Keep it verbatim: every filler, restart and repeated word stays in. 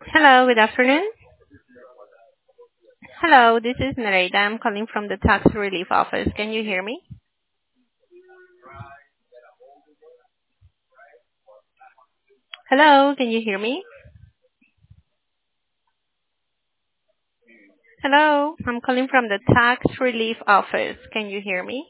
Hello, good afternoon. Hello, this is Nereida. I'm calling from the tax relief office. Can you hear me? Hello, can you hear me? Hello, I'm calling from the tax relief office. Can you hear me?